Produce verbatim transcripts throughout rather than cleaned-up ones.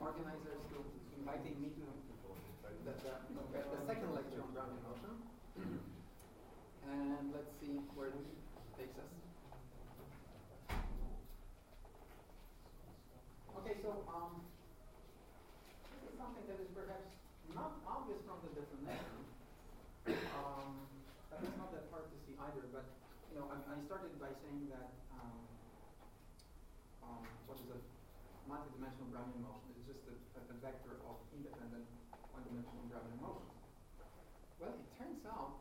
organizers to inviting me to the, the, the, the second lecture on Brownian motion. And let's see where it takes us. Okay, so um, this is something that is perhaps not obvious from the definition. Um, but it's not that hard to see either. But you know, I, I started by saying that um, um, what is a multidimensional Brownian motion? It's just a, a vector of independent one-dimensional Brownian motions. Well, it turns out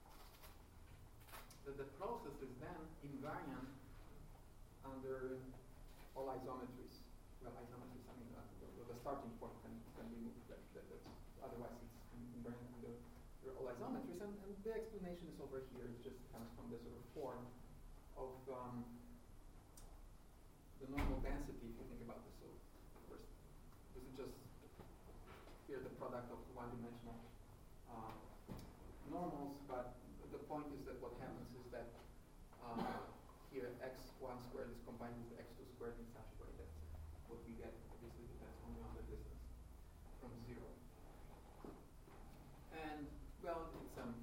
that the process is then invariant under all isometries. Well, isometries, I mean, uh, the, the starting point can, can be moved. That, that, that's, otherwise, it's invariant under all isometries. And, and the explanation is over here. It just comes from the sort of form of um, the normal density, if you think about this. So, first, this is just here the product of one-dimensional uh, normals, but the point is that what happens is that uh, here x one squared is combined with x two squared in such a way that what we get obviously depends only on the distance from zero. And well, it's um,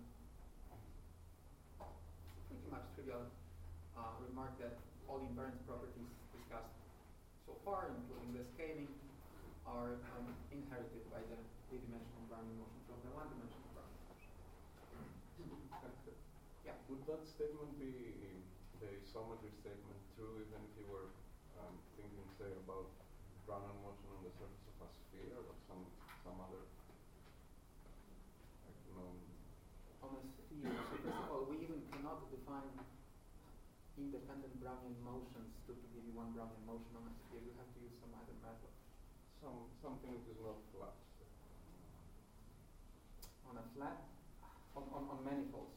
pretty much trivial uh, remark that all invariance properties discussed so far, including the scaling, are um, inherited by the three-dimensional Brownian motion from the one-dimensional Brownian motion. Yeah. Would that statement be the isometry statement true even if you were um, thinking, say, about Brownian motion on the surface of a sphere or some some other? Like, you know, on a sphere. So first of all, we even cannot define independent Brownian motions to, to give you one Brownian motion on a sphere. You have to use some other method. Some something that is not flat. On a flat, on on, on manifolds.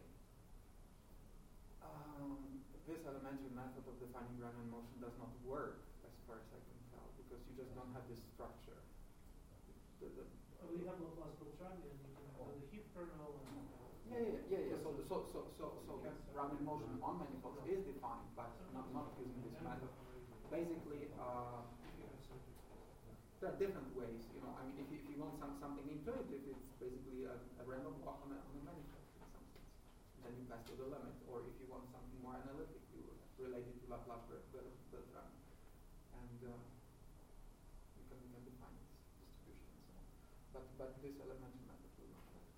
Um, this elementary method of defining Brownian motion does not work, as far as I can tell, because you just don't have this structure. The, the, oh, we have Laplace Beltrami, and you can have the heap kernel. And, uh, yeah, yeah, yeah, yeah. So, the, so, so, so, so Brownian motion on manifolds is defined, but not, not using this method. Basically, uh, there are different ways. You know, I mean, if you, if you want some something intuitive, it's basically a, a random walk on a, on a manifold. Then you pass to the limit, or if you want something more analytic, you relate it to Laplace Beltrami, and uh, you can, you can define its distribution and so on. But but this elementary method will not work.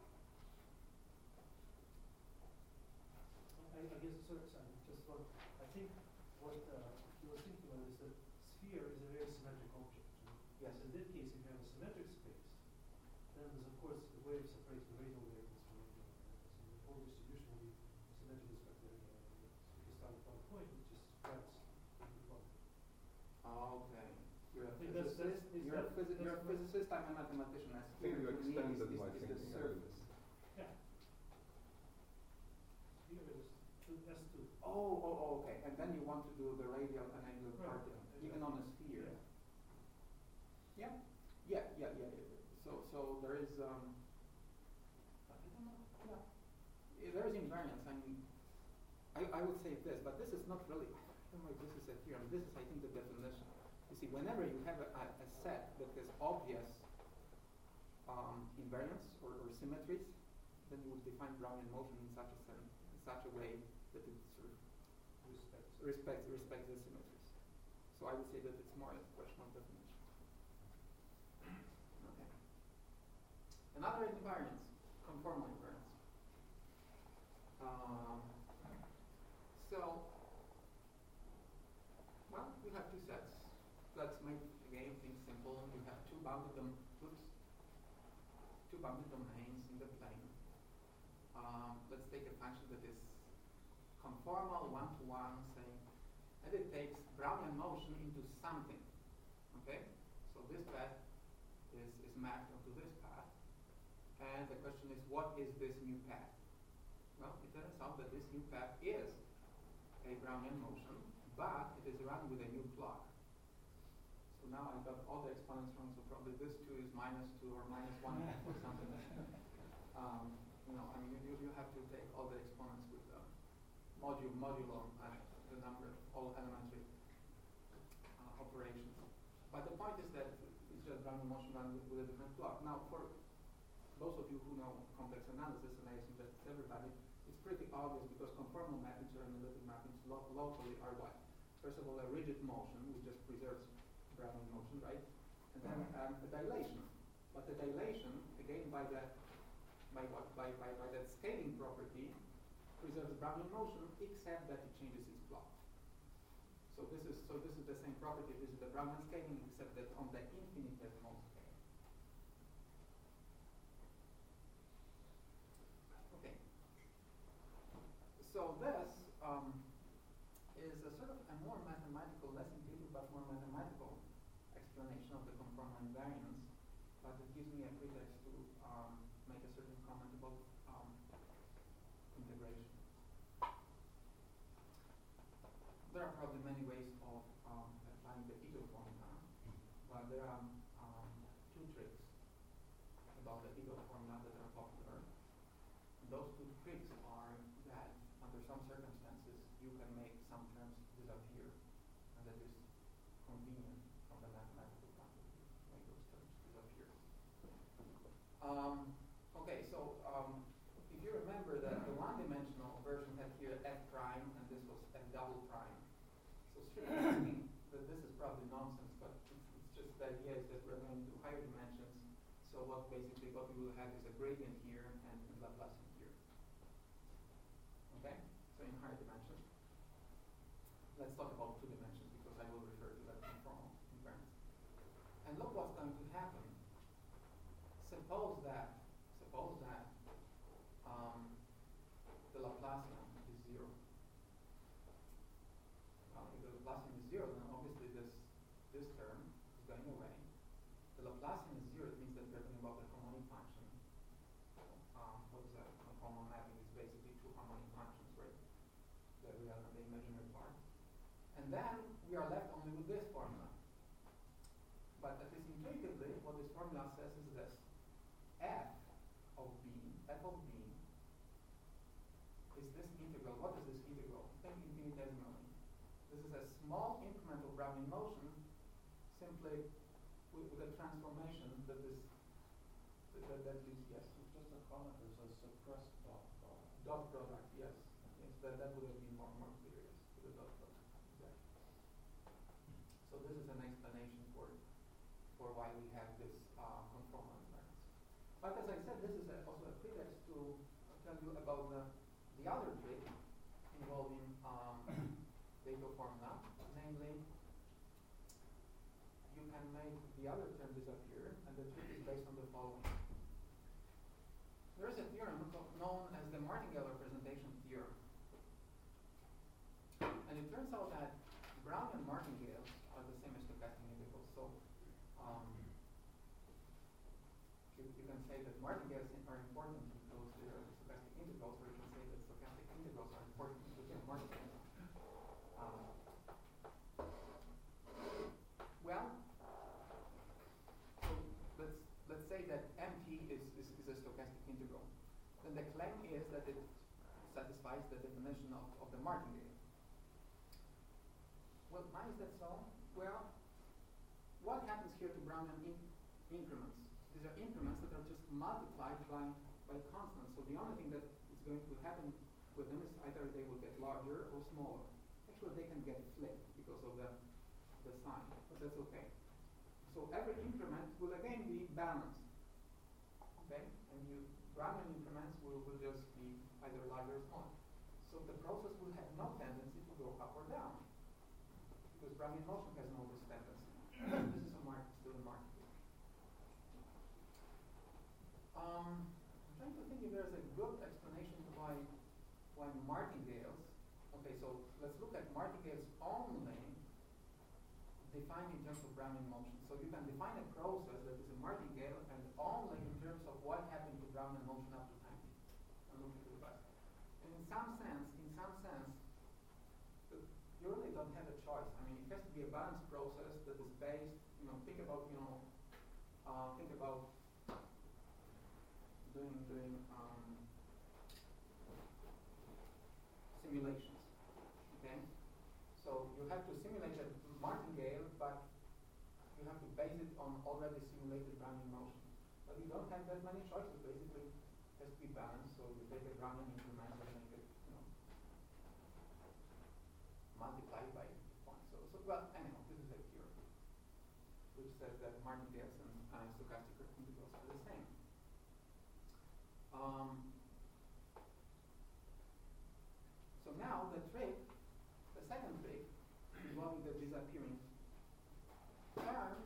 I, I guess sorry, sorry, just one. I think what uh, you were thinking about is that sphere is a very symmetric object. Right? Yes. So in that case, if you have a symmetric space, then there's of course the wave separates the radial wave. Whole distribution will be symmetrically spectacular. If you start from a point, it just spreads into the point. Okay. You're a That's, physicist. that's, you're, that, a phys- you're a physicist. I'm a mathematician. As I think you extended is, my is, is thinking the a surface. Yeah. Here it is two S two. Oh, oh, oh, okay. And then you want to do the radial and angular Right. particle, even on a sphere. Yeah. Yeah. Yeah. Yeah. Yeah. yeah. So, so there is. Um, I don't know. Yeah. There is invariance. I mean, I, I would say this, but this is not really, I don't know if this is a theorem. This is, I think, the definition. You see, whenever you have a, a, a set that has obvious um, invariance or, or symmetries, then you would define Brownian motion in such a sense, in such a way that it sort of respects respects, respects the symmetries. So I would say that it's more a question of definition. Okay. Another invariance, conformal invariance. Um, so, well, we have two sets. Let's make again things simple. You have two bounded dom oops, two bounded domains in the plane. Um, let's take a function that is conformal one-to-one, say, and it takes Brownian motion into something. Okay, so this path is is mapped onto this path, and the question is, what is this new path? Well, it turns out that this new path is a Brownian motion, but it is run with a new clock. So now I got all the exponents wrong, so probably this two is minus two or minus one half or something like that. Um, you know, I mean, you, you have to take all the exponents with uh, modulo, modulo, uh, the number of all elementary uh, operations. But the point is that essentially a Brownian motion done with, with a different plot. Now, for those of you who know complex analysis, and I assume that it's everybody, it's pretty obvious because conformal mappings or analytic mappings lo locally are what? First of all, a rigid motion, which just preserves Brownian motion, right? And then um, a dilation. But the dilation, again, by that, by what? By, by, by that scaling property, preserves Brownian motion, except that it changes its plot. So this is so this is the same property. This is the Brownian scaling, except that on the infinitesimal scale. Okay. So this um, is a sort of a more mathematical, less intuitive, but more mathematical explanation of the conformal invariance. But it gives me a pretext to um, make a certain comment about um, integration. There are probably many ways of um, applying the Ito formula, but there are um, two tricks about the Ito formula that are popular. And those two tricks are that under some circumstances you can make some terms disappear, and that is convenient from the mathematical point of view, make those terms disappear. Um, okay, so um, if you remember that the one-dimensional version had here f prime, and this was f double prime. So strictly speaking, that this is probably nonsense, but it's, it's just the idea is that we're going to higher dimensions. So what basically what we will have is a gradient here and, and Laplacian here. Okay? So in higher dimensions. Let's talk about two dimensions because I will refer to that conformal invariance. And look what's going to happen. Suppose that suppose that um, the Laplacian is zero. Well, if the Laplacian is zero, then obviously this this term is going away. The Laplacian is zero, it means that we're talking about the harmonic function. Um, what is that? Conformal mapping is basically two harmonic functions, right? The real and the imaginary part. And then we are left only with this formula. But at least intuitively, what this formula says is this. F of b, f of b is this integral. What is this integral? Think infinitesimally. This is a small increment of Brownian motion simply with, with a transformation that is that, that, that is yes. It's just a comment, there's a suppressed dot product. Dot product, yes. Yes, that, that would have been more, more clear, yes, with the dot product. Exactly. So this is an explanation for for why we have this uh, conformal invariance. But as I said, this is a, also a pretext to tell you about the, the other trick involving um, the Ito formula. Namely, you can make the other term disappear, and the trick is based on the following. There is a theorem known as the martingale representation theorem. And it turns out that Brownian martingales are the same as stochastic integrals. So um, you, you can say that martingales are important because they are stochastic integrals, or you can say that stochastic integrals are important because they are martingales. Um, well, so let's let's say that M T is, is, is a stochastic integral. Then the claim is that it satisfies the definition of, of the martingale. Well, why is that so? Well, what happens here to Brownian in increments? These are increments that are just multiplied by, by constants. So the only thing that is going to happen with them is either they will get larger or smaller. Actually, they can get flipped because of the, the sign, but that's okay. So every increment will again be balanced. Okay? And you Brownian increments will, will just be either larger or smaller. So the process will have no tendency to go up or down, because Brownian motion has no this tendency. This is a mark, still a martingale. Um, I'm trying to think if there's a good explanation to why why martingales. Okay, so let's look at martingales only defined in terms of Brownian motion. So you can define a process that is a martingale and only in terms of what happened to Brownian motion up to time t. And look into the rest. And in some sense, in some sense, you really don't have a choice. I mean, it has to be a balanced process that is based, you know, think about, you know, uh, think about doing, doing um, simulations, okay? So you have to simulate a martingale, but you have to base it on already simulated Brownian motion. But you don't have that many choices. Basically, it has to be balanced. So you take a Brownian increment and make it, you know, multiply by one. So, so well, anyhow, this is a theorem which says that martingales and uh, stochastic integrals are the same. Um, so now the trick, the second trick, involving the disappearing terms,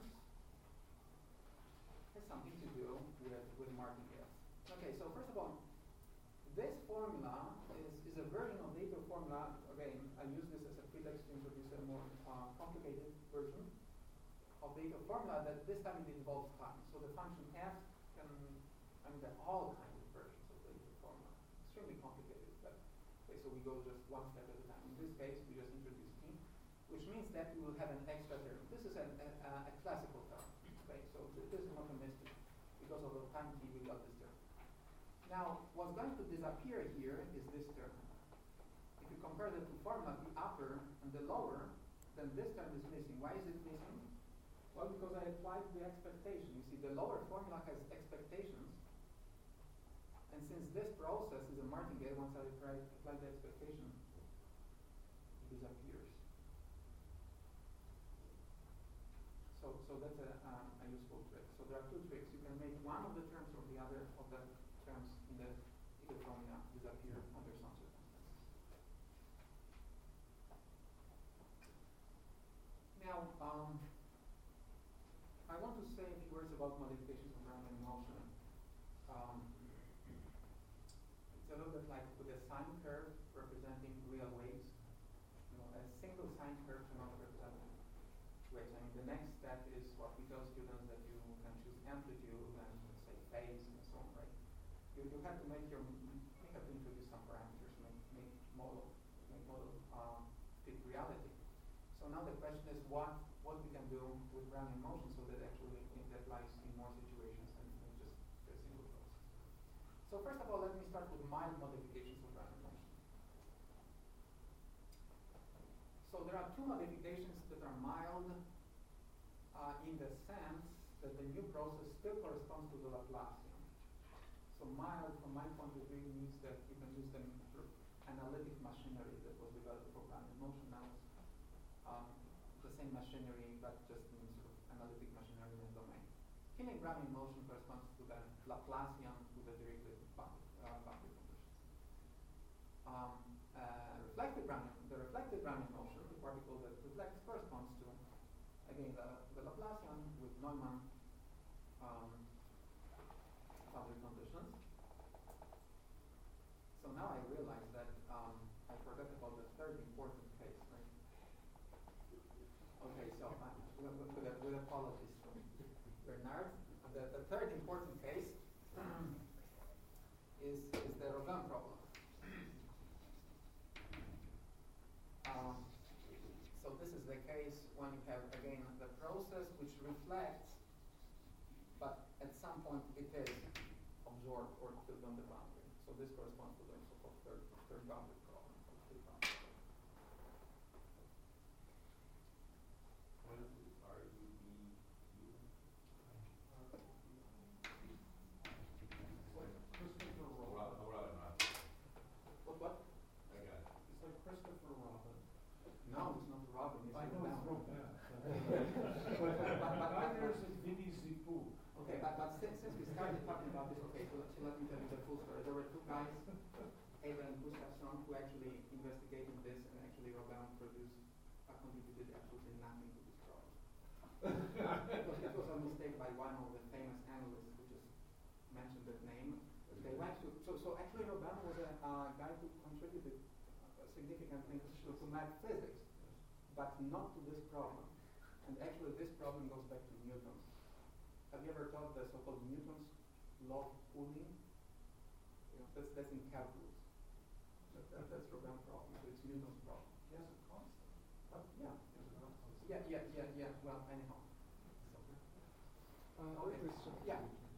has something to do with, with martingales. Okay, so first of all, this formula is, is a version of the Ito formula. Again, I use this as a pretext to introduce a more uh, complicated version of the Ito formula that this time it involves time. So the function f can, I mean, there are all kinds of versions of the Ito formula. Extremely complicated, but okay, so we go just one step at a time. In this case, we just introduce t, which means that we will have an extra term. This is an, a, a classical term. Okay, so th this is not a mystery. Because of the time t, we got this term. Now, what's going to disappear here is this term. If you compare the two formula, the upper and the lower, then this term is missing. Why is it missing? Well, because I applied the expectation. You see, the lower formula has expectations, and since this process is a martingale, once I apply, apply the expectation, it disappears. So, so that's a, um, a useful trick. So there are two tricks. You can make one of the terms or the other of the terms in the Ito formula disappear under some circumstances. Now, um, I want to say a few words about modifications of Brownian motion. Um, it's a little bit like with a sine curve representing real waves. You know, a single sine curve cannot represent waves. I mean, the next step is what we tell students that you can choose amplitude and say phase and so on, right? You, you have to make your, you have to introduce some parameters, make, make model, make model uh, fit reality. So now the question is what what we can do with Brownian motion so that actually it applies in more situations and, and just a single process. So first of all, let me start with mild modifications of Brownian motion. So there are two modifications that are mild uh, in the sense that the new process still corresponds to the Laplacian. So mild, from my point of view, means that you can use the sort of analytic machinery that was developed for Brownian motion now. Um, the same machinery, but just in sort of analytic machinery in the domain. Finite Brownian motion corresponds to the Laplacian with the derivative boundary uh, conditions. Um, uh, reflected Brownian, the reflected Brownian motion, the particle that reflects, corresponds to, again, the, the Laplacian with Neumann um, boundary conditions. So now I realize that um, I forgot about the third important case, right? Okay, so uh, with, with, with apologies to Bernard, the, the third important case is, is the Robin problem. Um, so this is the case when you have, again, the process which reflects, but at some point it is absorbed or filled on the boundary. So this corresponds to the so-called third, third boundary problem. Third boundary problem. What is it? R U B U? It's like Christopher Robin. I'll rather not. What, what? I got it. It's like Christopher Robin. No, it's not Robin. It's I know it's Robin. Robin. But there's a Vinny Zipou. Okay, but, but since, since we started talking about this, okay, so let, so let me tell you the full story. There were two guys, Ava and Gustafsson, who actually investigated this, and actually Robin produced, uh, contributed absolutely nothing to this problem. it, was, it was a mistake by one of the famous analysts who just mentioned that name. They went to, so, so actually Robin was a uh, guy who contributed uh, significantly to, to math physics, but not to this problem. And actually this problem goes back to Newton. Have you ever taught the so-called Newton's law of pooling? You know, that's, that's in calculus. That, that, that's Robin's problem, so it's Newton's problem. He has a constant. But yeah. Yeah, yeah, yeah, yeah, well, anyhow. Uh, Okay. question. Yeah.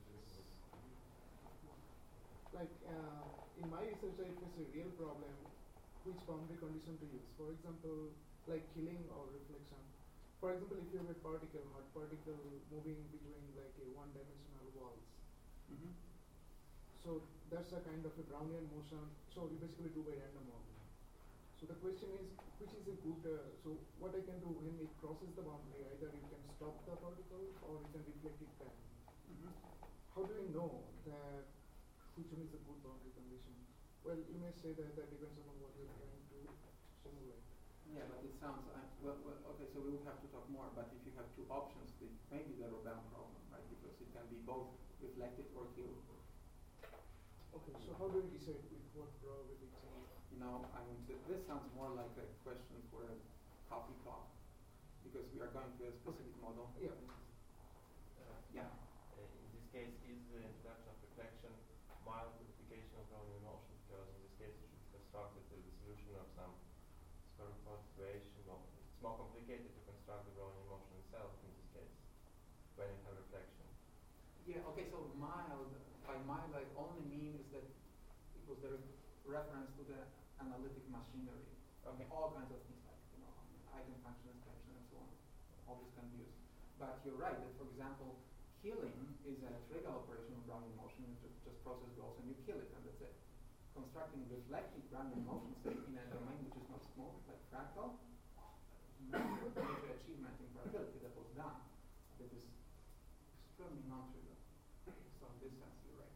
Like uh, in my research, I faced a real problem. Which boundary condition to use? For example, like killing or reflection. for example, if you have a particle, hot particle moving between like a one-dimensional walls, Mm-hmm. so that's a kind of a Brownian motion. So you basically do by random walk. So the question is, which is a good? Uh, so what I can do when it crosses the boundary, either you can stop the particle or you can reflect it back. Mm-hmm. How do we know that which one is a good boundary condition? Well, you may say that that depends upon what you're trying to simulate. Yeah, but it sounds, uh, well, well, okay, so we would have to talk more, but if you have two options, it may be the Robin problem, right? Because it can be both reflected or killed. Okay, so how do we decide with what probability? You know, I mean, th- this sounds more like a question for a coffee talk, because we are going to a specific model. Yeah. Uh, Yeah. uh, in this case, is the introduction of reflection mild modification of Brownian motion? Because in this case, it should be constructed as the solution of some spherical situation. Well, it's more complicated to construct the Brownian motion itself in this case when you have reflection. Yeah, okay, so mild, by mild I only mean is that it was the re- reference to the analytic machinery. Okay. All kinds of things like, you know, eigenfunction inspection and so on. All this can be used. But you're right that, for example, killing is a trivial operation of Brownian motion. You just, just process goes and you kill it, and that's it. Constructing reflective Brownian motion, say, in a domain which is not small, like fractal, major, major achievement in probability that was done. That is extremely non-trivial. So in this sense, you're right.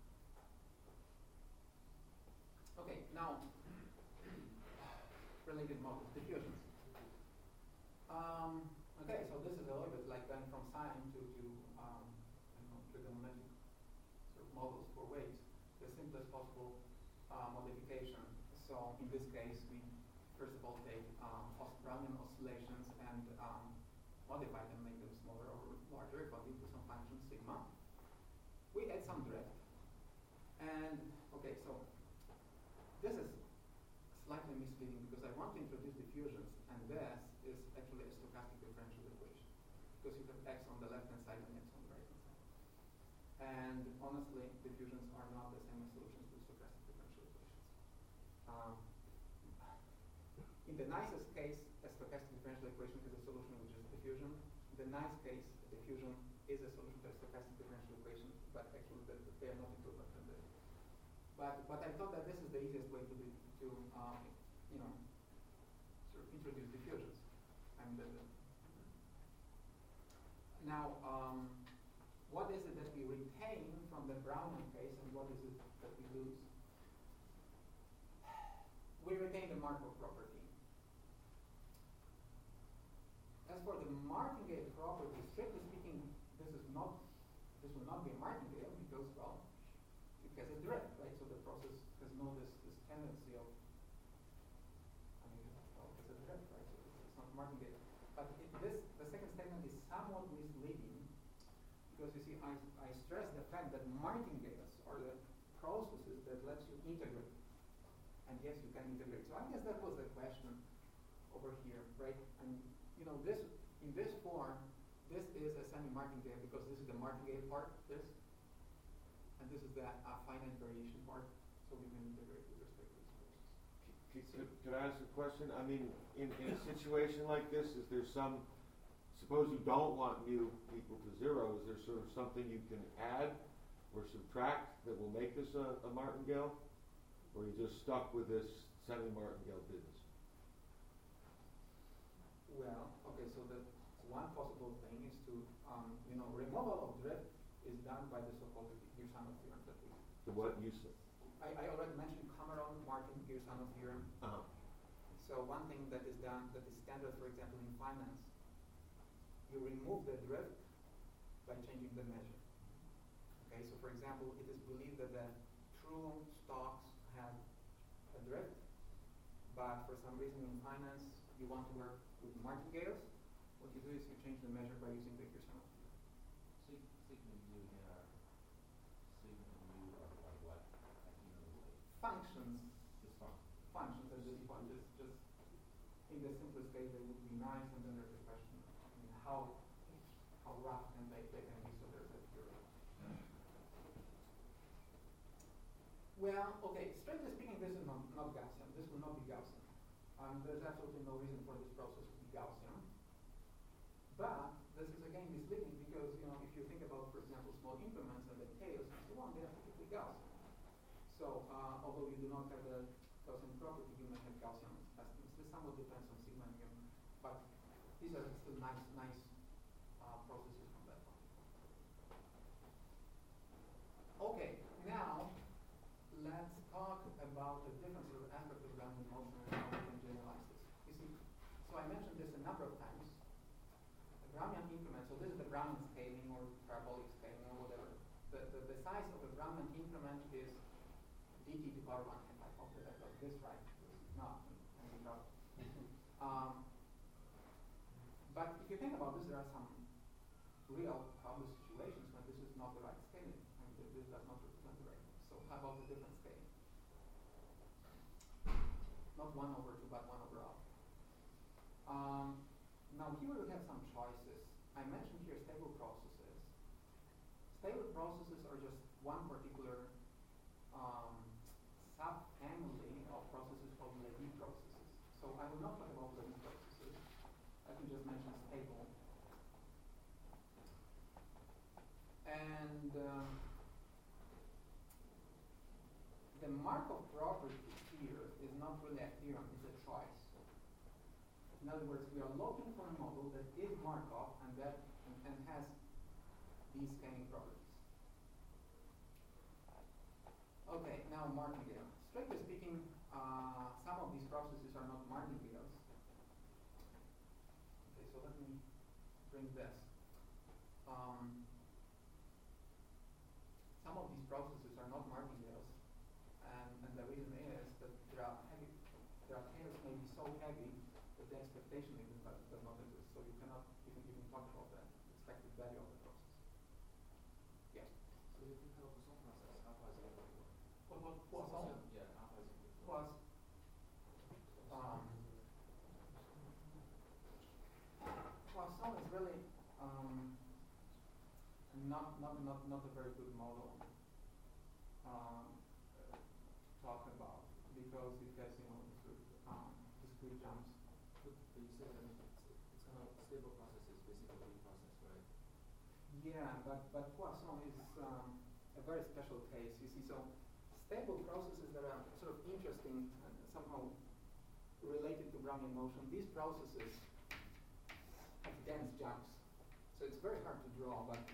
Okay, now related models, diffusions. Um, okay, so this is a little bit like going from sine to, to um, you know, trigonometric sort of models for waves, the simplest possible uh, modification. So in this case, we first of all take um, os- Brownian oscillations and um, modify them, make them smaller or larger according to some function sigma. We add some drift, and okay, so this is slightly misleading because I want to introduce diffusions, and this is actually a stochastic differential equation because you have x on the left hand side and x on the right hand side. And honestly, diffusions are not the same as solutions to stochastic differential equations. Um, in the nicest case, a stochastic differential equation is a solution which is diffusion. In the nice case, a diffusion is a solution to a stochastic differential equation, but actually the, they are not equivalent. But but I thought that this is the easiest way to be, to um, you know sort of introduce diffusions. And the, now, um, what is it that we retain from the Brownian case, and what is it that we lose? We retain the Markov property. As for the martingale property, strictly speaking, this is not this will not be a martingale because, well, it has a drift, right? So the process has no this, this tendency of, I mean, well, it's a drift, right? So it's, it's not martingale. But it, this, the second statement is somewhat misleading because you see, I, I stress the fact that martingales are the processes that lets you integrate. And yes, you can integrate. So I guess that was the question over here, right? And you know, this in this form, this is a semi-martingale because this is the martingale part, this, and this is the uh, finite variation part. So we can integrate with respect to these forces. Could, could, could I ask a question? I mean, in, in a situation like this, is there some, suppose you don't want mu equal to zero, is there sort of something you can add or subtract that will make this a, a martingale? Or are you just stuck with this semi-martingale business? Well, okay, so the one possible thing is to, um, you know, removal of drift is done by the so-called Girshanov theorem that we. The what you said? I, I already mentioned Cameron, Martin, Girshanov theorem. Uh-huh. So one thing that is done, that is standard, for example, in finance, you remove the drift by changing the measure. Okay, so for example, it is believed that the true stocks have a drift, but for some reason in finance you want to work with martingales. What you do is you change the measure by using the Girshanov theorem. Sig- Sigma mu here, sigma mu are like what? Like, you know, like Functions, just fun. functions at this point, just, just in the simplest case they would be nice, and then there's a question, I mean, how how rough can they, they can be, so there's a theory. Well, okay, strictly speaking, this is not, not Gaussian. This will not be Gaussian. Um, there's absolutely no reason for this process to be Gaussian. but this is again misleading because, you know, if you think about, for example, small increments and the chaos and so on, they are typically Gaussian. So uh, although you do not have the Gaussian property, you may have Gaussian estimates. This somewhat depends on sigma and mu, but these are still nice, nice uh, processes from that point. Okay, now let's talk about a different sort of aspect of Brownian motion and how we can generalize this. You see, so I mentioned this a number of times. The Brownian increment, so this is the Brownian scaling or parabolic scaling or whatever. The, the, the size of a Brownian increment is dt to the power one half. I hope that I got this right. If not, I'm in trouble. um, but if you think about this, there are some real problem situations when this is not the right scaling. I mean, this does not represent the right. So how about the different scaling? Not one over two, but one over alpha. Um, now here we have some choices. I mentioned here stable processes. Stable processes are just one particular um, subfamily of processes called Levi processes. So I will not talk about Levi processes. I can just mention stable. And um, the Markov property here is not really a theorem, it's a choice. In other words, we are looking for a model that is Markov and that and, and has these scaling properties. Okay, now martingale. Strictly speaking, uh, some of these processes are not martingales. Okay, so let me bring this. Um, some of these processes are not martingales, and, and the reason is that there are heavy, there are tails may be so heavy that the expectation even does, does not exist. So you cannot even even talk about the expected value of the process. Yes. So if you have a Poisson process, alpha is equal to What what Poisson? Yeah, alpha is equal to Was um, Poisson is really um, not not not not a very good model um, uh, to talk about because it has, you know, sort of, um, discrete jumps. But, but you said that it's, it's kind of stable process is basically a process, right? Yeah, but but Poisson is um, a very special case. You see, so stable processes that are sort of interesting and somehow related to Brownian motion, these processes have dense jumps. So it's very hard to draw, but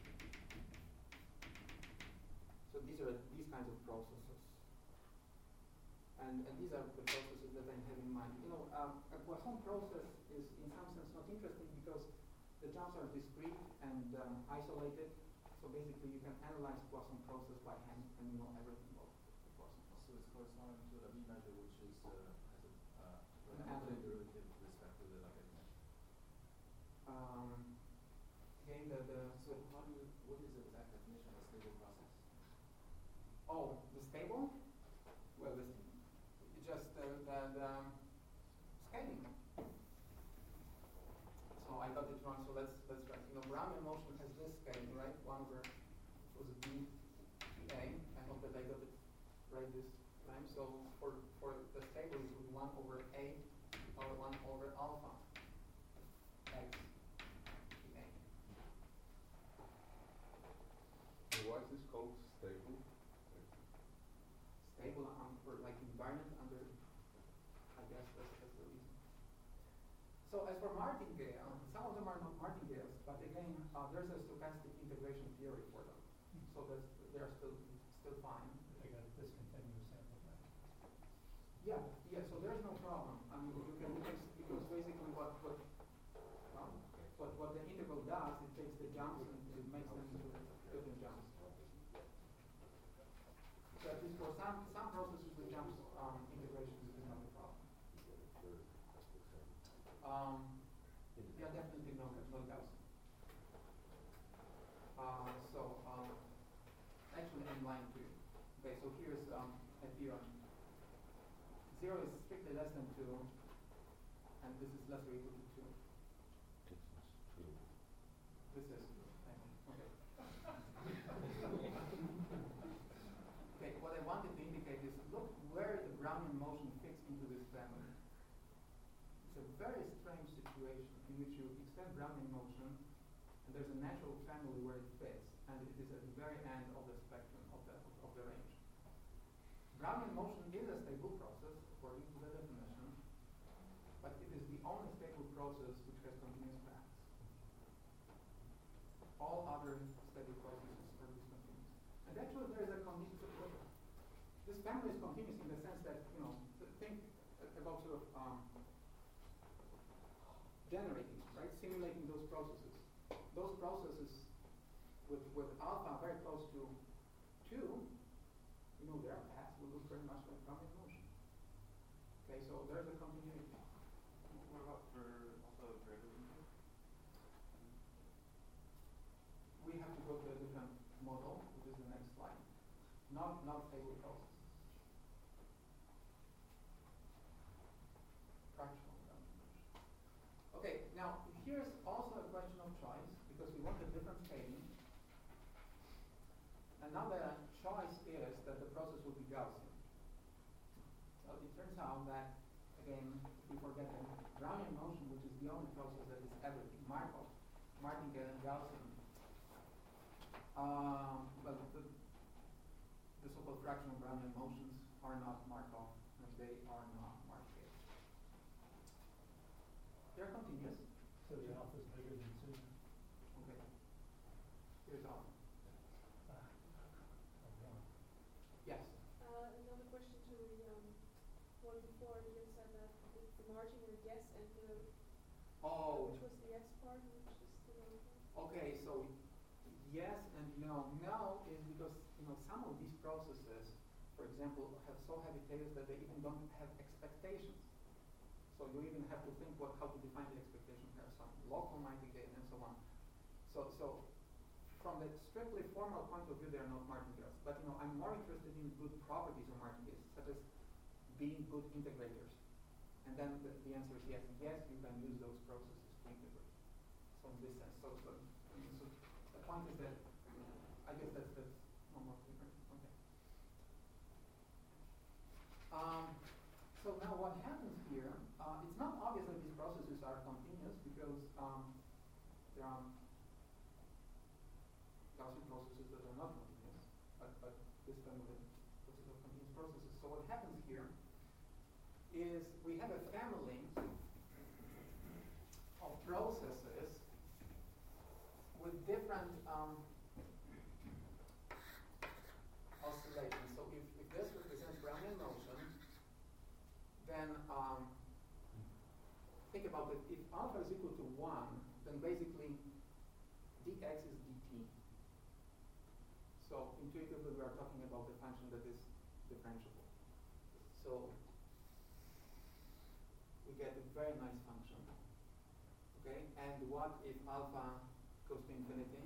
so these are these kinds of processes. And and these are the processes that I have in mind. You know, um, a Poisson process is in some sense not interesting because the jumps are discrete and um, isolated. So basically you can analyze Poisson process by hand and you know everything about the Poisson process. So it's corresponding to the V measure, which is uh, has a uh, An analytic analytic. derivative with respect to the Lagrange measure. Um, again, the, the So how do you, what is the exact definition of a stable process? oh, the stable? Well, this it's just uh, the, the scaling. So I got it wrong. So let's let's try. You know, Brownian motion has this scaling, right? One over was a b a. I hope that I got it right this time. So for for the stable, it would be one over a power one over alpha x a. Why is this called stable? Stable um, for like environment under. I guess that's that's the reason. So as for martingale, some of them are not martingales, but again, uh, there's a stochastic integration theory for them. So that's, they are still still fine. They got a discontinuous sample size. Yeah, yeah. So there's no problem. I mean, you can because, because basically what what um, what what the integral does, it takes the jumps and it makes them into different jumps. So at least for some some processes with jumps, um, integration is not a problem. Um, yeah, definitely no, no Gaussian. Uh, so, um, actually in line two. Okay, so here's um, a theorem. Zero is strictly less than two, and this is less or equal to two. This is two, I think. Okay. Okay, what I wanted to indicate is look where the Brownian motion fits into this family. It's a very strange situation in which you extend Brownian motion, and there's a natural family where it fits, and it is at the very end of the spectrum of the of, of the range. Brownian motion is a stable process according to the definition, but it is the only stable process which has continuous paths. All other stable processes are discontinuous. And actually there is a continuous. This family is continuous in the sense that, you know, think about sort of um, generating, right? Simulating those processes. Those processes with, with alpha very close to two, you know, their paths will look very much like Brownian motion. Okay, so there's a continuity. What about for also greater than two? We have to go to a different model, which is the next slide. Not not stable process. Fractional Brownian motion. Okay, now here's also a question of choice because we want a different scaling. And now the choice is that the process will be Gaussian. So it turns out that, again, if we forget that Brownian motion, which is the only process that is everything, Markov, Martingale, and Gaussian, um, but the, the so-called fractional Brownian motions are not Markov, and they are not Martingale. They're continuous. So the alpha is bigger than two. Okay. Here's alpha. Ah, oh, one. Yes. Uh, another question to the um, one before, you had said that it's the margin or yes and the, Oh. which was the yes part, and which is the no part? Okay, so yes and no. No is because, you know, some of these processes, for example, have so heavy tails that they even don't have expectations. So you even have to think what how to define the expectation here, some local martingale and so on. So so from the strictly formal point of view, they are not martingales. But you know, I'm more interested in good properties of martingales, such as being good integrators. And then the, the answer is yes. Yes, you can use those processes to integrate. So in this sense, so so, so the point is that I guess that's that's one more different. Okay. Um, so now what happens here? Uh, it's not obvious that these processes are continuous because um, there are Gaussian processes that are not continuous, but, but this time with a process of continuous processes. So what happens here is we have a family of processes with different um, oscillations. So if, if this represents Brownian motion, then um, think about it. If alpha is equal to one, then basically dx is dt. So intuitively we are talking about the function that is differentiable. So we get a very nice function. Okay, and what if alpha goes to infinity?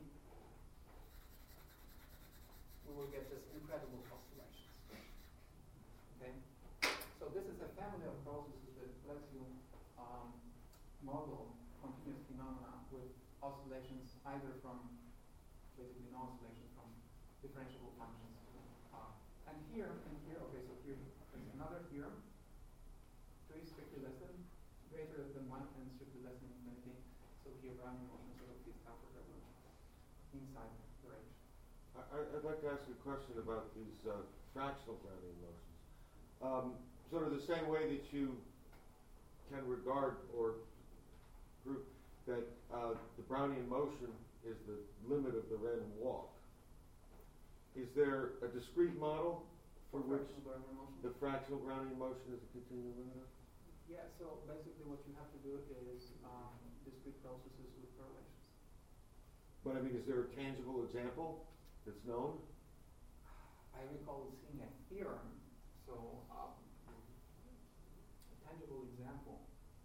We will get this incredible oscillations. Okay, so this is a family of processes that lets you um, model continuous phenomena with oscillations either from basically no oscillation from differentiable functions. Uh, and here and here, okay, so here there's another theorem. Two is strictly less than greater than one and strictly less than infinity. So here Brownian motion sort of fits comfortably inside the range. I, I'd like to ask a question about these uh, fractional Brownian motions. Um, sort of the same way that you can regard or prove that uh, the Brownian motion is the limit of the random walk. Is there a discrete model for, For which fractional Brownian motion? the fractional Brownian motion is a continuum limiter? Yeah, so basically what you have to do is um, discrete processes with correlations. But I mean, is there a tangible example that's known? I recall seeing a theorem, so um, a tangible example.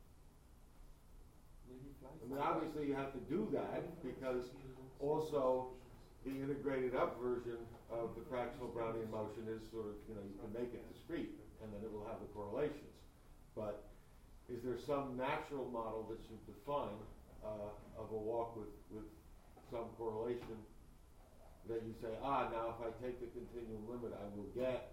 I mean, obviously you have to do that because also the integrated up version of the fractional Brownian motion is sort of, you know, you can make it discrete and then it will have the correlations. But is there some natural model that you define uh, of a walk with, with some correlation that you say, ah, now if I take the continuum limit, I will get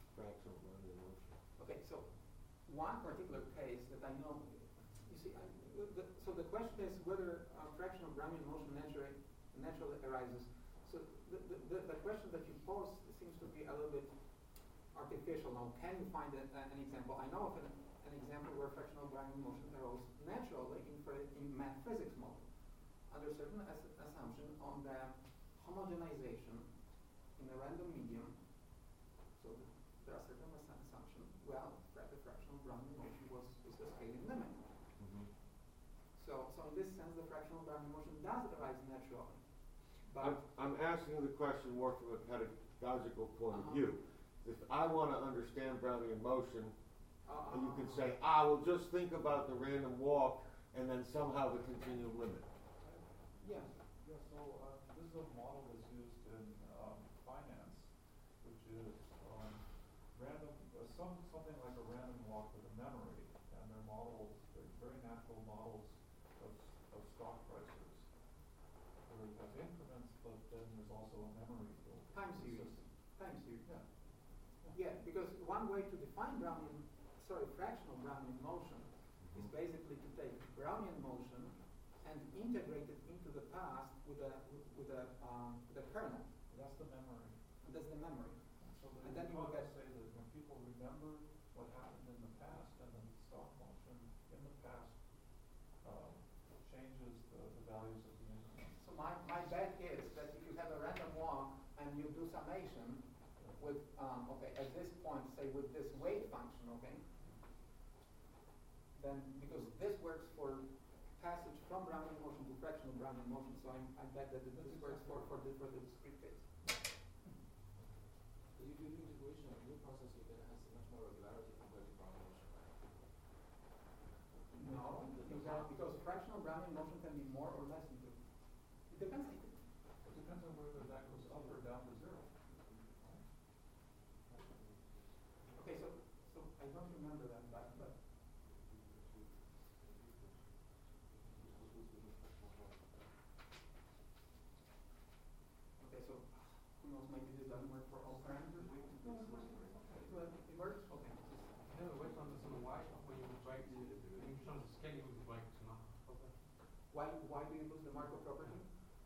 fractional Brownian motion? Okay, so one particular case that I know, you see, I, the, the, so the question is whether uh, fractional Brownian motion naturally, naturally arises. So the, the, the, the question that you pose seems to be a little bit artificial. Now, can you find a, a, an example? I know of an, an example where fractional Brownian motion arose naturally in, in math physics model under certain as, assumption on the homogenization in a random medium. So the, there are certain assumptions. Well, the fractional Brownian motion was, was the scaling limit. Mhm. So, so in this sense, the fractional Brownian motion does arise naturally. I'm, But I'm asking the question more from a pedagogical point of Uh-huh. view. If I want to understand Brownian motion, uh, and you can say, ah, well, just think about the random walk and then somehow the continuum limit. yes. Yeah, so uh, this is a model that's used in um, finance, which is um, random, uh, some something like a random walk with a memory, and they're models, they're very natural models of, of stock prices. Where you have increments, but then there's also a memory built into Time the series. system. Time series. Yeah. Yeah, because one way to define Brownian, sorry, fractional Brownian motion is Mhm. basically to take Brownian motion and integrate it into the past with a with a um, with a kernel. That's the memory. And that's the memory. So And they then you will taught get- to say that when people remember what happened in the past, and then stock motion in the past um, changes the, the values of the increments. So my, my bet is that if you have a random walk and you do summation with um, okay at this point, say with this weight function, okay, then because this works for passage from Brownian motion to fractional Brownian motion, so I'm, I bet that it, this works for for the for the discrete case. Because if you do integration of new process, you can have much more regularity compared to Brownian motion, right? No, because, because fractional Brownian motion can be more or less integer. It depends. It depends on whether that goes up or down to zero. Okay, so so I don't remember that, but but okay, so who knows? Maybe this doesn't work for all parameters. No, it works. It works. It works. Okay. Ja, we weten dat zo'n y, when you write the, when you change the scaling of the y to not. Okay. Why why do you lose the Markov property?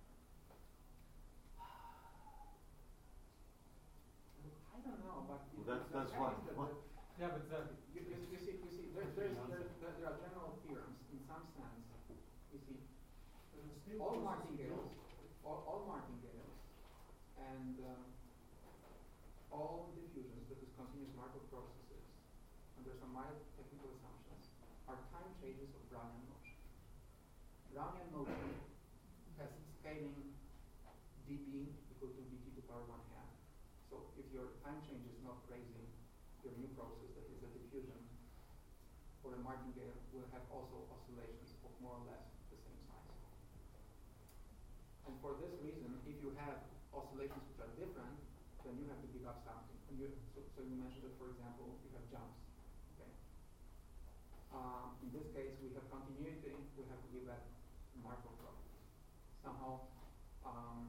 I don't know, but Well, that's- that's why. the- What? the- Yeah, but uh, You, you, you see, you see, there, there's, there, there, there are general theorems in some sense. You see, But in stable all process, martingales, you all, all martingales, and um, all diffusions, that is continuous Markov processes, under some mild technical assumptions, are time changes of Brownian motion. Brownian motion has scaling dB equal to dt to the power one half. So if your time change is not crazy, your new process that is a diffusion for a martingale will have also oscillations of more or less the same size. And for this reason, if you have oscillations which are different, then you have to give up something. And you, so, so you mentioned that, for example, you have jumps. Okay. Um, in this case, we have continuity. We have to give that Markov property. Somehow, um,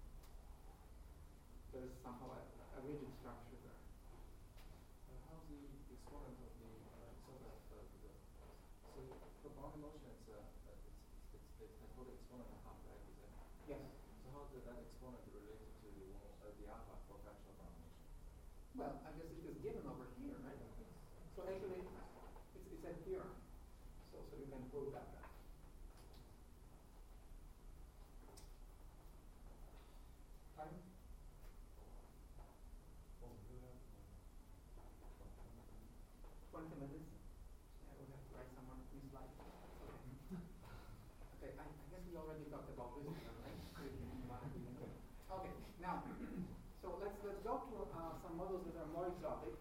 there is somehow a, a rigid structure there. Uh, how's the exponent of the uh, so that uh, the so for Brownian motion, it's uh, uh, it's it's it's I call the exponent a half, right? Is that? Yes. So how does that exponent related to the one uh, the alpha for fractional Brownian motion? Well, I guess it is given over here, right? So actually, it's, it's a theorem. So, so you can prove that. Time? Well, we do have, Twenty minutes. Yeah, we have to write some more new slides. Okay. Okay, I, I guess we already talked about this, right? Okay, now, so let's let's go to uh, some models that are more exotic.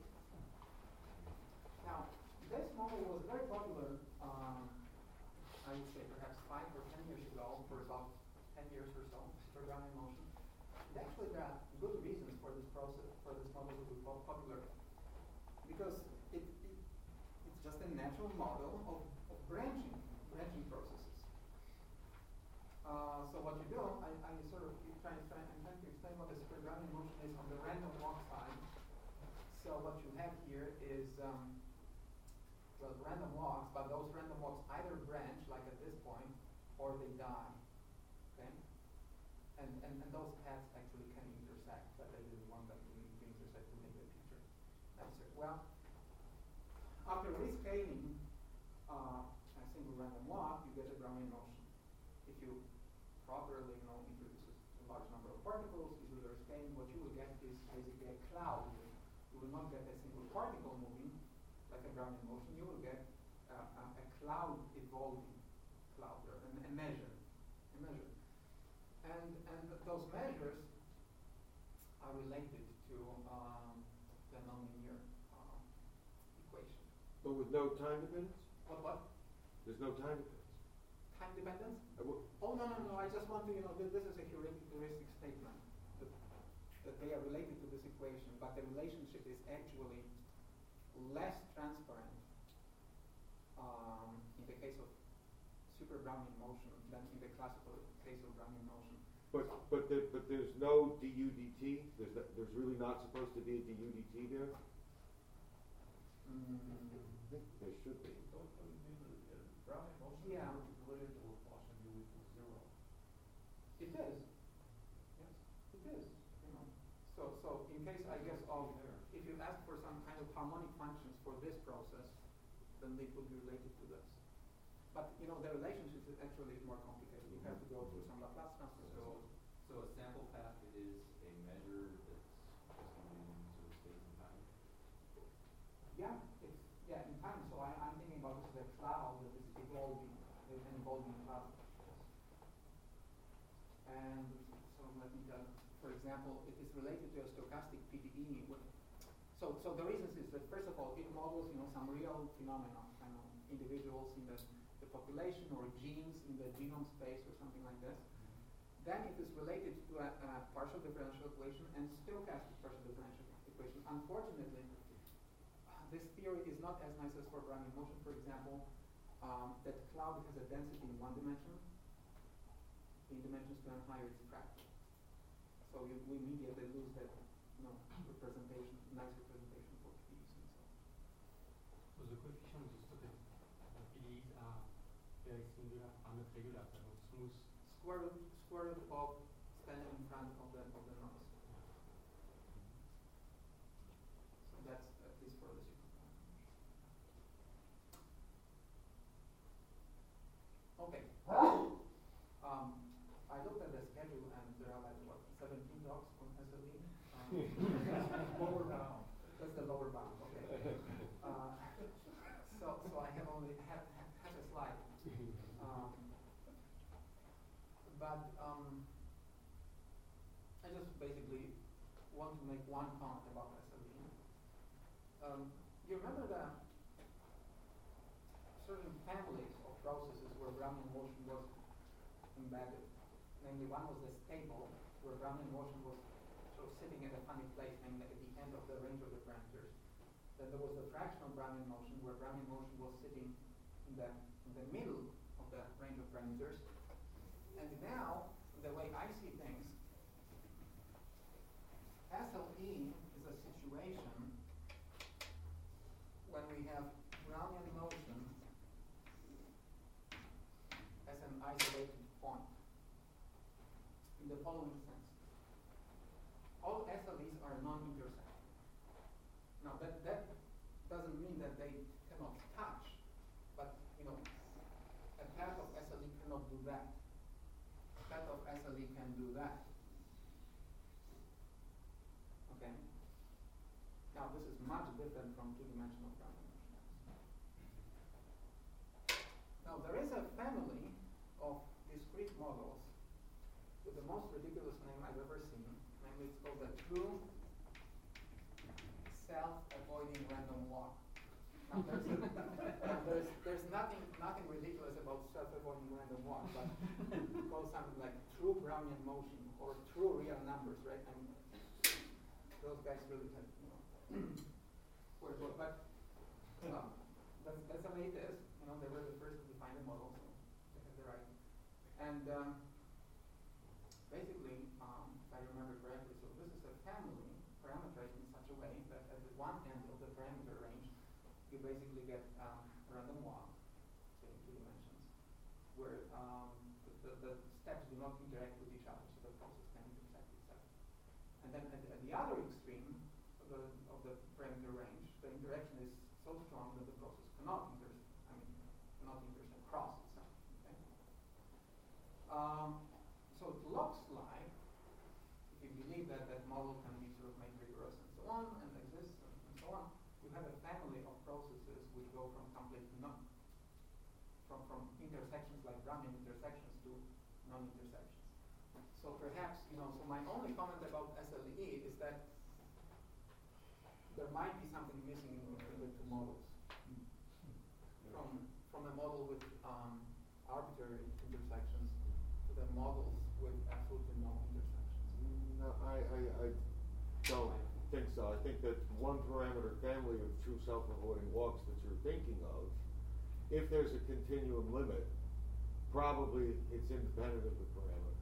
Now, this model was very popular, um, I would say perhaps five or ten years ago, for about ten years or so, for Brownian motion. And actually, there are good reasons for this process, for this model to be po- popular, because it, it it's just a natural model of, of branching, branching processes. Uh, so what you do, I, I sort of you try, try, I'm trying to explain what the super Brownian motion is on the random walk side. So what you have here is um, well, random walks, but those random walks either branch, like at this point, or they die. Okay? And, and, and those paths actually can intersect, but I didn't want them to, to intersect to make the picture nicer. Well, after rescaling uh, a single random walk, you get a Brownian motion. If you properly, you know, introduce a large number of particles, if you are scaling, what you will get is basically a cloud. You will not get a single particle moving, like a Brownian motion. You will get uh, a, a cloud evolving, cloud, or a, a measure, a measure. And, and those measures are related to um, the nonlinear uh, equation. But with no time dependence? What, what? There's no time dependence. Time dependence? Uh, wh- Oh, no, no, no, I just want to, you know, th- this is a heuristic, heuristic statement, that, that they are related to this equation, but the relationship is actually less transparent um, in the case of super Brownian motion than in the classical case of Brownian motion. But but there, but there's no du dt. There's not, there's really not supposed to be a du dt there. Mm, I think there should be. Don't, don't you mean that uh, Brownian motion Yeah. is related to Laplacian u equals zero? it is. Yes, it is. You know. So, so in case, I guess, of if you ask for some kind of harmonic functions for this process, then they would be related to this. But you know, the relationship is actually more complicated. You have to go through some Laplace transforms. So, so a sample path is a measure that's just in sort of space and time? Yeah, it's yeah in time. So I, I'm thinking about this as a cloud that is evolving, an evolving cloud. And so let me tell. For example, it is related to a stochastic P D E. With, so, so the reasons is that first of all, it models, you know, some real phenomena, kind of individuals in the, the population or genes in the genome space or something like this. Then it is related to a, a partial differential equation and stochastic partial differential equation. Unfortunately, uh, this theory is not as nice as for Brownian motion. For example, um, that cloud has a density in one dimension. In dimensions two and higher, it's fractal. So you, we immediately lose that, you know, representation, nice representation for P Ds and so on. So the coefficients of the P Ds are very singular, are not regular, they're not smooth. Square root, square root of standing in front of the of the noise. So that's at least for the super. Okay. Um, I looked at the schedule and there are like what seventeen dogs on S L E. Um, Lower bound. That's the lower bound. Okay. Uh, so so I have only half half a slide. Um, but um, I just basically want to make one comment about S L E. Um, you remember the certain families of processes where Brownian motion was embedded. Namely, one was the stable, where Brownian motion was sort of sitting at a funny place, namely at the end of the range of the parameters. Then there was the fractional Brownian motion, where Brownian motion was sitting in the in the middle of the range of parameters. And now, the way I see things, S L E is a situation when we have Brownian motion as an isolated point. In the following sense. All S L Es are non-intersecting. Now that, that doesn't mean that they cannot touch, but you know, a path of S L E cannot do that. A path of S L E can do that. Okay? Now this is much different from two-dimensional Brownian motion. Now there is a family of discrete models with the most ridiculous name I've ever seen. Namely, it's called the true self-avoiding random walk. Now, there's, a, now there's, there's nothing nothing ridiculous about self-avoiding random walk, but call something like true Brownian motion or true real numbers, right? I mean, those guys really have, you know, where, where, but um, that's, that's the way it is. You know, they were the first to define the model, so they have the right. And um, basically, um, if I remember correctly, so this is a family parameterized in such a way that at the one end of the parameter range, you basically get um, steps do not interact with each other, so the process can intersect itself. And then at, at the other extreme of the, of the parameter range, the interaction is so strong that the process cannot inter I mean, cannot intersect cross itself. Okay? Um, so it looks like, if you believe that that model can be sort of made rigorous and so on, and exists and, and so on, you have a family of processes which go from complete non, from from intersections like Brownian intersections to non-intersections. So perhaps, you know, so my only comment about S L E is that there might be something missing in between the two models. From from a model with um, arbitrary intersections to the models with absolutely no intersections. No, I, I, I don't think so. I think that one parameter family of true self-avoiding walks that you're thinking of, if there's a continuum limit, probably it's independent of the parameter.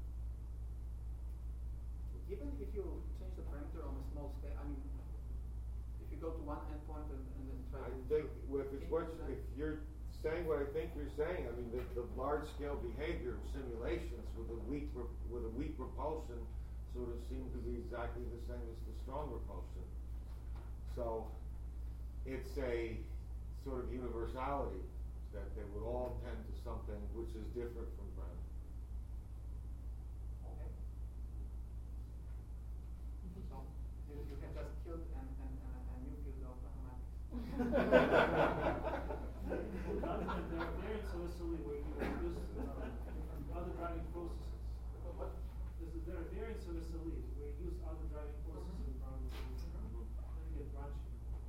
Even if you change the parameter on a small scale, I mean, if you go to one endpoint and, and then try I to... think if it's what, if you're saying what I think you're saying, I mean, the, the large-scale behavior of simulations with a weak re, with a weak repulsion sort of seem to be exactly the same as the strong repulsion. So it's a sort of universality that they would all tend to something which is different from ground. Okay. So you, you have just killed an, an, an, a new field of mathematics. Rather than there are variants of S L E where you use uh, other driving processes. What? There's a, there are variants of S L E where you use other driving processes in Brownian solution. Then you get branching.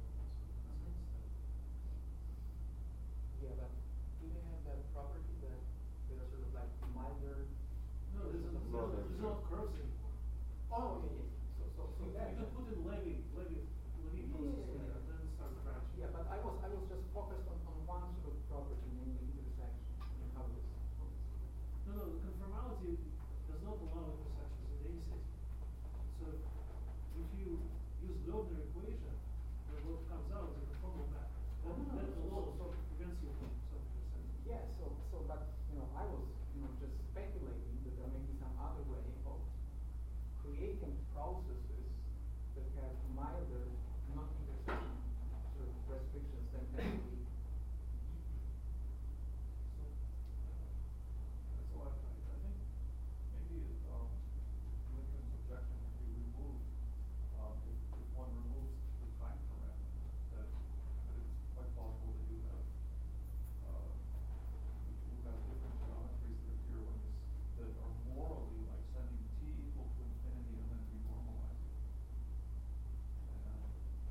Yeah, but do they have that property that they're sort of like milder? No, there's, a, No, there's, there's there's no curves anymore. Oh, okay, yeah. So, so, so You that. can put in Levy, Levy, Levy Yeah, process yeah, in yeah. there, and then it starts branching. Yeah, but I was I was just focused on, on one sort of property, namely intersection, and how this. No, no, the conformality does not allow intersections in any system. So if you use Loebner equation, then what comes out is a conformal map. That, No, no, that so- alone so- prevents you from some intersecting. Yeah, so so but you know I was you know just speculating that there may be some other way of creating processes that have milder non-intersection sort of restrictions than actually. So I, I I think maybe um, Lincoln's objection could be removed um, if, if one removes the time parameter. That, that it's quite possible that you have uh, you have different geometries that appear when you s- that are morally like sending t equal to infinity and then renormalizing. And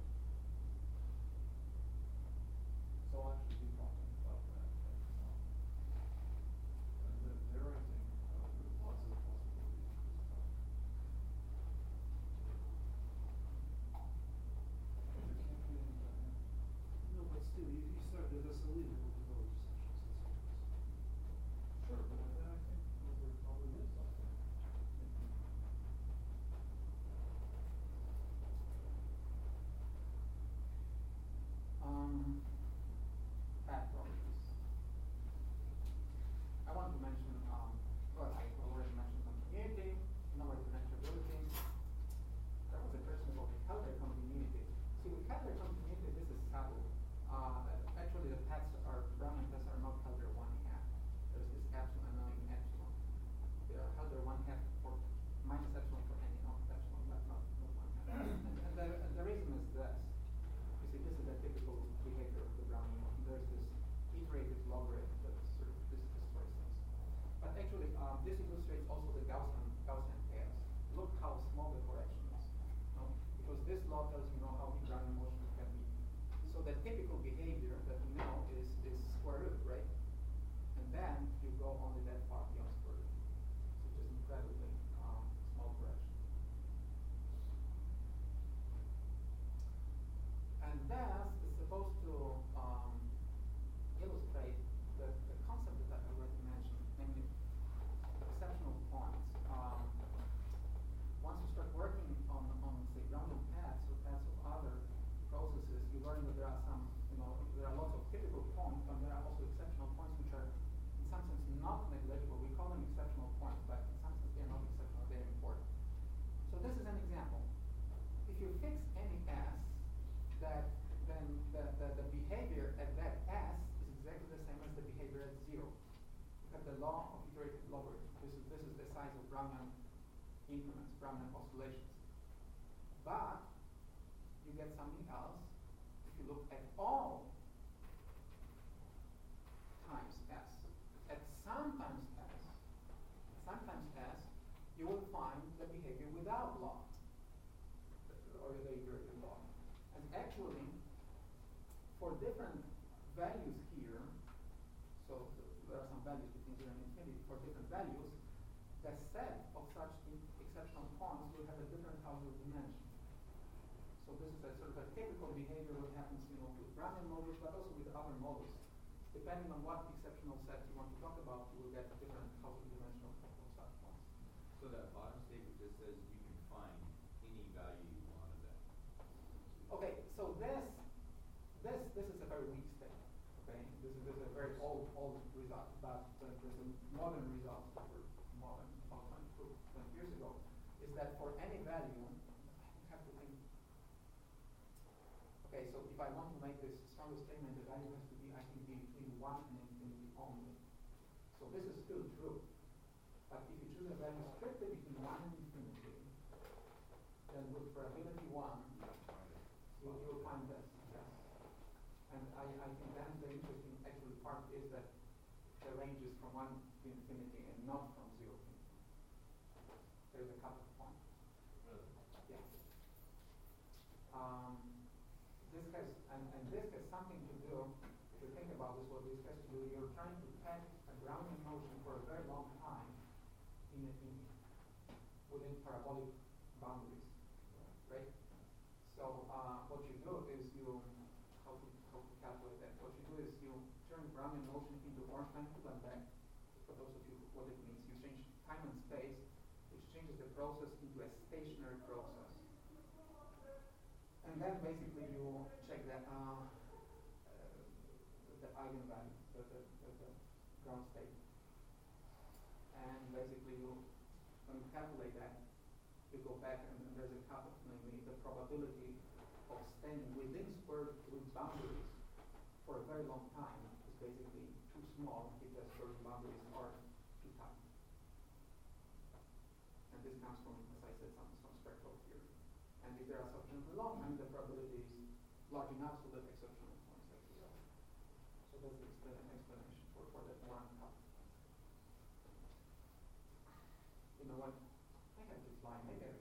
so I'll actually be talking about that. And, um, and then there, I think, uh, there's lots of possibilities for this problem. But there can't be any dynamic. No, but still, if you start with S L E, there will be no intersections. Sure, but then I think that there probably is something. Um, path properties. I want to mention, um, well, I already mentioned continuity, number connectability. There was a question about Kepler continuity. See, with Kepler continuity, this is subtle. Uh, actually, the paths are, Brownian paths are not Kepler one half. There's this epsilon annoying epsilon. They are Kepler one half for minus epsilon for any non epsilon, but not, not one half. and and the, and the reason is this. You see, this is a typical behavior of the Brownian motion. There's this iterated logarithm that sort of this destroys things. But actually, um, this illustrates also the Gaussian Gaussian chaos. Look how small the correction is. No? Because this law tells you know how big Brownian motions can be. So the typical behavior that we know is is square root, right? And then you go only that far beyond square root. So just incredibly um, small correction. And that is supposed to um, illustrate the, the concept that I already mentioned, namely exceptional points. Um, once you start working on, on say, Brownian paths or paths of other processes, you learn that there are some, you know, there are lots of typical points, but there are also exceptional points which are, in some sense, not negligible. We call them exceptional points, but Brownian increments, Brownian oscillations. But you get something else if you look at all times S. At some times S, sometimes S, you will find the behavior without law, or the iterative law. And actually, for different values here, so there are some values between zero and infinity, for different values, the set of such exceptional points will have a different Hausdorff dimension. So this is a sort of a typical behavior what happens, you know, with Brownian models, but also with other models. Depending on what exceptional set you want to talk about, you will get a different Hausdorff dimension of, of such points. So that bottom statement just says you can find any value you want of that. Okay, so this this this is a very weak statement. Okay, this is, this is a very old old result, but uh, there's a modern result that were modern about twenty years ago, is that for any value, I have to think. Okay, so if I want to make this stronger statement, the value has to be, I think, be between one and infinity only. So this is still true. But if you choose a value strictly between one and infinity, then with probability one, you will find this. Yes. And I, I think then the interesting actual part is that the range is from one to infinity and not from zero to infinity. There's a cutoff point. Really? Yeah. Um, this has, and, and this has something to do, if you think about this, what this has to do, you're trying to peg a Brownian motion for a very long time in, in within parabolic boundaries, right? So uh, what you do is you, how to, how to calculate that? What you do is you turn Brownian motion into Ornstein-Uhlenbeck. For those of you what it means, you change time and space, which changes the process into a stationary process. And then basically you check the, uh, uh, the eigenvalue, the, the, the, the ground state. And basically you, when you calculate that, you go back and, and there's a cutoff, namely the probability of staying within square root boundaries for a very long time is basically too small if the square root boundaries are too tight. And this comes from, as I said, some, some spectral theory. And if they are sufficiently long, I mean the probability is large enough so that exceptional points actually are. So that's the explanation for, for that one cutoff. You know what? I have this line, maybe I